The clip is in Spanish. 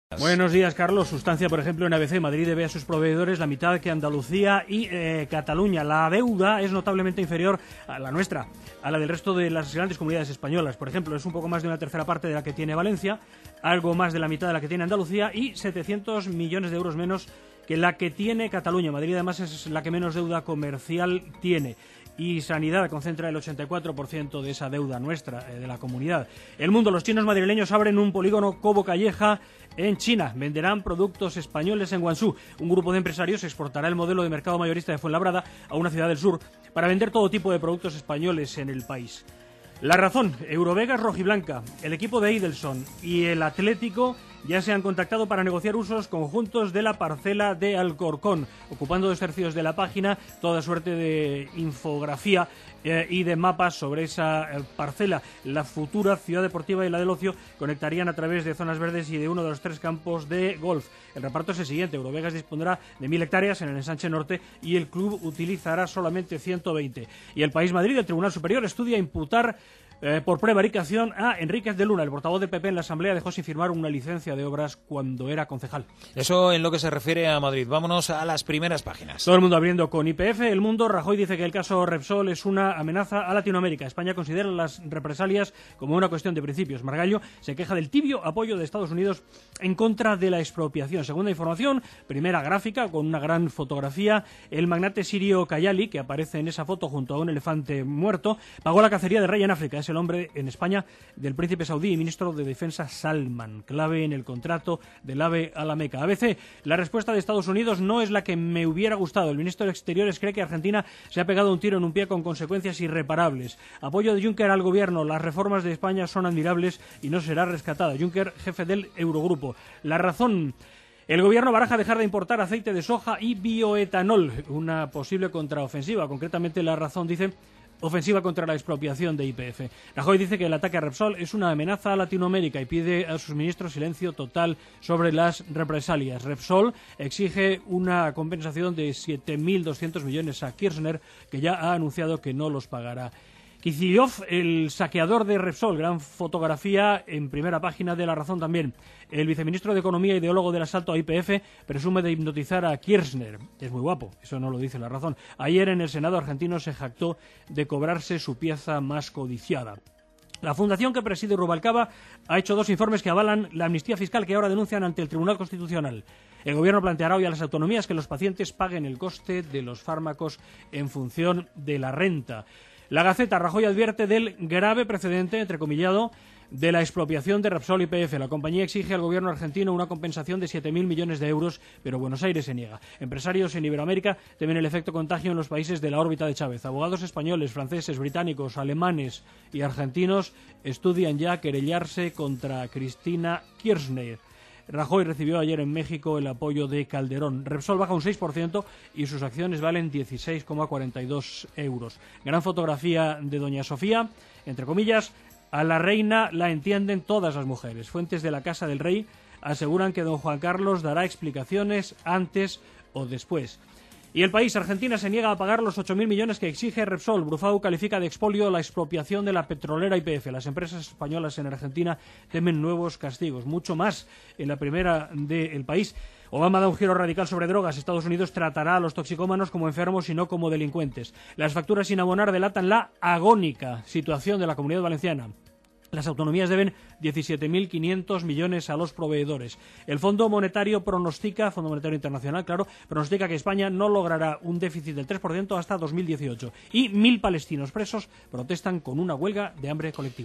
Buenos días, Carlos. Sustancia, por ejemplo, en ABC, Madrid debe a sus proveedores la mitad que Andalucía y Cataluña. La deuda es notablemente inferior a la nuestra, a la del resto de las grandes comunidades españolas. Por ejemplo, es un poco más de una tercera parte de la que tiene Valencia, algo más de la mitad de la que tiene Andalucía y 700 millones de euros menos que la que tiene Cataluña. Madrid, además, es la que menos deuda comercial tiene. Y Sanidad concentra el 84% de esa deuda nuestra, de la comunidad. El Mundo, los chinos madrileños abren un polígono Cobo Calleja en China. Venderán productos españoles en Guangzhou. Un grupo de empresarios exportará el modelo de mercado mayorista de Fuenlabrada a una ciudad del sur para vender todo tipo de productos españoles en el país. La Razón, Eurovegas rojiblanca, el equipo de Idelson y el Atlético ya se han contactado para negociar usos conjuntos de la parcela de Alcorcón, ocupando 2 tercios de la página, toda suerte de infografía y de mapas sobre esa parcela. La futura ciudad deportiva y la del ocio conectarían a través de zonas verdes y de uno de los 3 campos de golf. El reparto es el siguiente: Eurovegas dispondrá de 1.000 hectáreas en el ensanche norte y el club utilizará solamente 120. Y el País Madrid, el Tribunal Superior estudia imputar por prevaricación a Enríquez de Luna. El portavoz de PP en la Asamblea dejó sin firmar una licencia de obras cuando era concejal. Eso en lo que se refiere a Madrid. Vámonos a las primeras páginas. Todo el mundo abriendo con YPF. El Mundo, Rajoy dice que el caso Repsol es una amenaza a Latinoamérica. España considera las represalias como una cuestión de principios. Margallo se queja del tibio apoyo de Estados Unidos en contra de la expropiación. Segunda información, primera gráfica con una gran fotografía. El magnate sirio Kayali, que aparece en esa foto junto a un elefante muerto, pagó la cacería de rey en África. Es el hombre en España del príncipe saudí y ministro de Defensa Salman, clave en el contrato del AVE a la Meca. ABC, la respuesta de Estados Unidos no es la que me hubiera gustado. El ministro de Exteriores cree que Argentina se ha pegado un tiro en un pie con consecuencias irreparables. Apoyo de Juncker al gobierno. Las reformas de España son admirables y no será rescatada. Juncker, jefe del Eurogrupo. La Razón. El gobierno baraja dejar de importar aceite de soja y bioetanol. Una posible contraofensiva. Concretamente, La Razón dice: ofensiva contra la expropiación de YPF. Rajoy dice que el ataque a Repsol es una amenaza a Latinoamérica y pide a sus ministros silencio total sobre las represalias. Repsol exige una compensación de 7.200 millones a Kirchner, que ya ha anunciado que no los pagará. Kicillof, el saqueador de Repsol, gran fotografía en primera página de La Razón también. El viceministro de Economía, ideólogo del asalto a YPF, presume de hipnotizar a Kirchner. Es muy guapo, eso no lo dice La Razón. Ayer en el Senado argentino se jactó de cobrarse su pieza más codiciada. La fundación que preside Rubalcaba ha hecho 2 informes que avalan la amnistía fiscal que ahora denuncian ante el Tribunal Constitucional. El Gobierno planteará hoy a las autonomías que los pacientes paguen el coste de los fármacos en función de la renta. La Gaceta, Rajoy advierte del grave precedente, entrecomillado, de la expropiación de Repsol y YPF. La compañía exige al gobierno argentino una compensación de 7.000 millones de euros, pero Buenos Aires se niega. Empresarios en Iberoamérica temen el efecto contagio en los países de la órbita de Chávez. Abogados españoles, franceses, británicos, alemanes y argentinos estudian ya querellarse contra Cristina Kirchner. Rajoy recibió ayer en México el apoyo de Calderón. Repsol baja un 6% y sus acciones valen 16,42 euros. Gran fotografía de doña Sofía, entre comillas: a la reina la entienden todas las mujeres. Fuentes de la Casa del Rey aseguran que don Juan Carlos dará explicaciones antes o después. Y El País, Argentina se niega a pagar los 8.000 millones que exige Repsol. Brufau califica de expolio la expropiación de la petrolera YPF. Las empresas españolas en Argentina temen nuevos castigos, mucho más en la primera de El País. Obama da un giro radical sobre drogas. Estados Unidos tratará a los toxicómanos como enfermos y no como delincuentes. Las facturas sin abonar delatan la agónica situación de la Comunidad Valenciana. Las autonomías deben 17.500 millones a los proveedores. El Fondo Monetario Internacional, pronostica que España no logrará un déficit del 3% hasta 2018. Y 1.000 palestinos presos protestan con una huelga de hambre colectiva.